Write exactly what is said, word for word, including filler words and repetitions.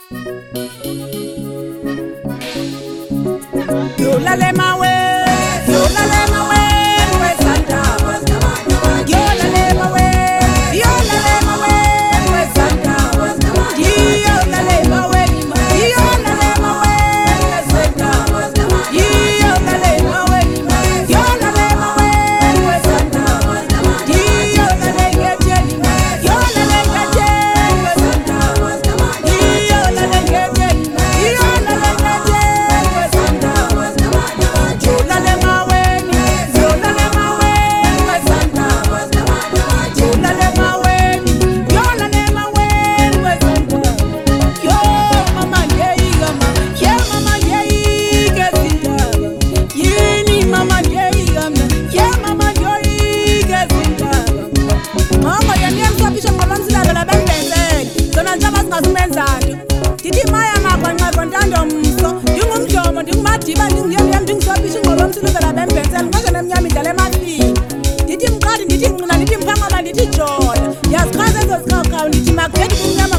Yolale mawe, yolale mawe, we Santa. Yolale mawe, yolale mawe, we Santa. Yolale mawe, yolale mawe, we Santa. Yolale mawe, yolale mawe, we Santa. Yolale ngejeni, yolale ngejeni, we Santa. Yolale ngejeni, yolale ngejeni, we Santa. Yolale mawe, yolale mawe, we Santa. Yolale mawe, yolale mawe, we Santa. Yo mama yeyi gama, ye mama yeyi gezinda. Yini mama yeyi gama, ye mama yeyi gezinda. Mama yaniyemsapisha ngolomsilalo labembezele, zona njaba singasumenzani. Ndithi maya magwanqagwa ntandomso, ndingumjomo ndingumadiba ndinguyemyem ndingisapisha ngolomsilalo labembezele, nganje nemnyama idlala emafini. Ndithi mqadi ndithi nqina ndithi mphangama ndithi jola, ndiyazichaza ezo zikhawukhawu ndithi makugedi kumnyama